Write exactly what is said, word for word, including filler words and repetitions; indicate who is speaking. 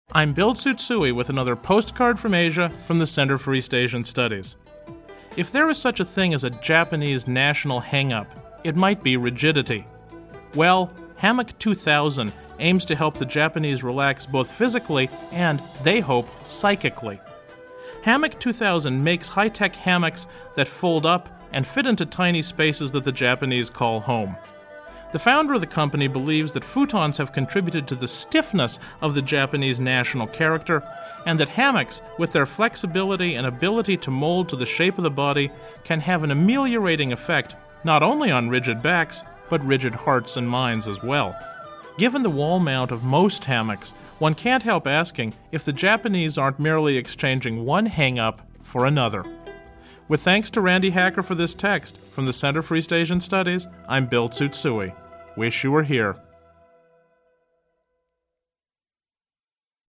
Speaker 1: I'm Bill Tsutsui with another postcard from Asia from the Center for East Asian Studies. If there is such a thing as a Japanese national hang-up, it might be rigidity. Well, Hammock two thousand aims to help the Japanese relax both physically and, they hope, psychically. Hammock two thousand makes high-tech hammocks that fold up and fit into tiny spaces that the Japanese call home. The founder of the company believes that futons have contributed to the stiffness of the Japanese national character, and that hammocks, with their flexibility and ability to mold to the shape of the body, can have an ameliorating effect not only on rigid backs, but rigid hearts and minds as well. Given the wall mount of most hammocks, one can't help asking if the Japanese aren't merely exchanging one hang-up for another. With thanks to Randy Hacker for this text, from the Center for East Asian Studies, I'm Bill Tsutsui. Wish you were here.